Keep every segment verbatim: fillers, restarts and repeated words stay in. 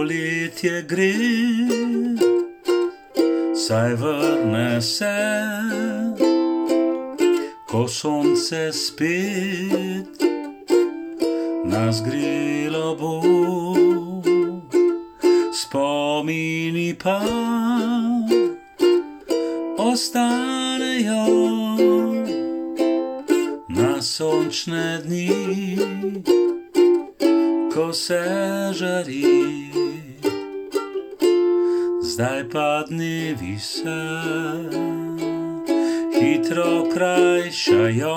poletje gre, saj vrne se, ko sonce spet nas grelo bo. Spomini pa ostanejo na sončne dni, ko se žari. Zdaj pa dnevi se hitro krajšajo,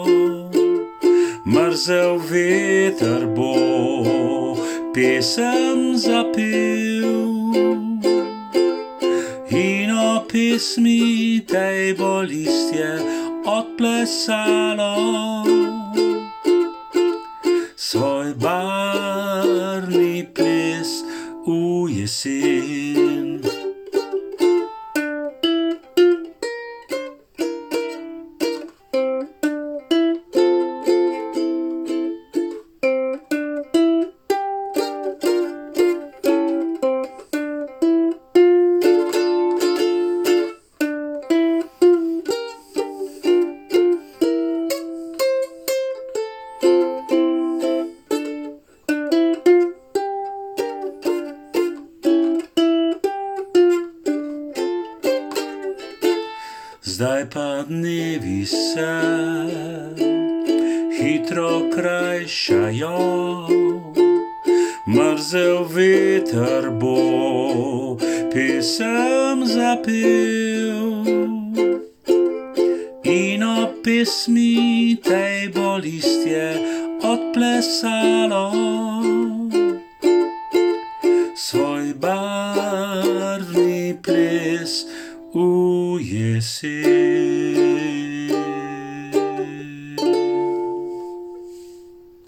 mrzel veter bo pesem zapel, in o pesmi tej bo listje odplesalo svoj barvni ples v jesen. Zdaj pa dnevi se hitro krajšajo, mrzel veter bo pesem zapel, in o pesmi tej bo listje odplesalo svoj barvni ples v jesen.